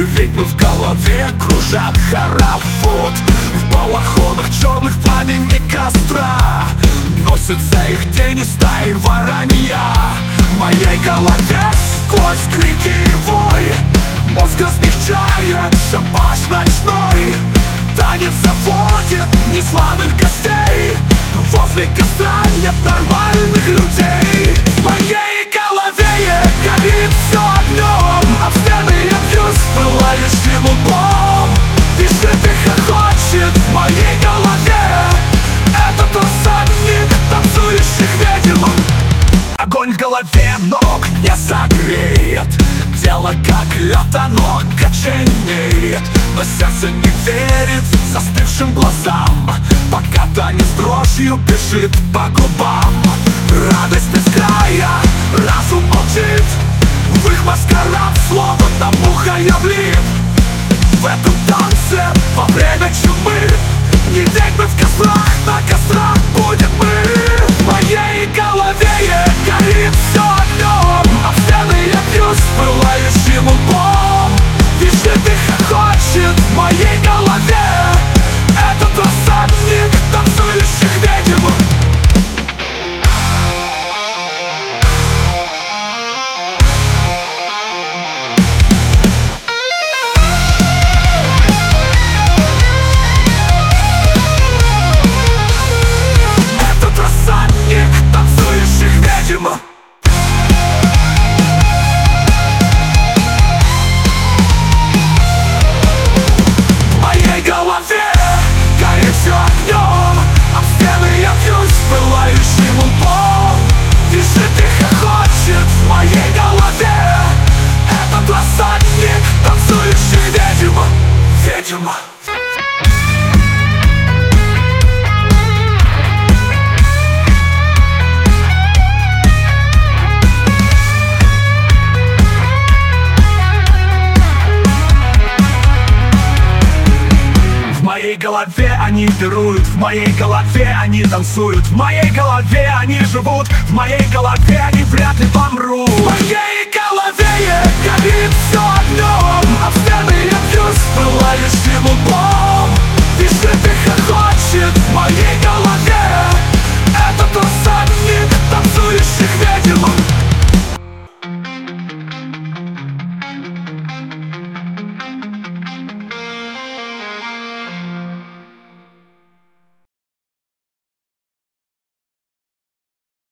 Ведьмы в голове кружат хоровод. В балахонах черных пламени костра носятся их тени стаи воронья. В моей голове сквозь крики и вой мозга смягчает шабаш ночной. Танец заводит незваных гостей. Возле костра нет нормальных людей. В моей голове горит все огнем, об стены я бьюсь пылающим лбом. Вишня хохочет в моей голове. Это тот всадник танцующих ведьм. Огонь в голове ног не согреет. Тело как лед, оно коченеет. Но сердце не верит застывшим глазам, пока танец дрожью бежит по губам. Радость без края, разум молчит. В их маскарад словно на муха я влип. В этом танце во время чумы не ведьмы в кострах, на кострах будем мы. В моей голове горит все огнем, об стены я бьюсь пылающим лбом. Вишня хохочет в моей голове. Это тот всадник танцующих ведьм. Это тот всадник танцующих ведьм. В моей голове они пируют, в моей голове они танцуют, в моей голове они живут, в моей голове они вряд ли помрут. В моей голове горит все огнем, об стены я бьюсь пылающим лбом.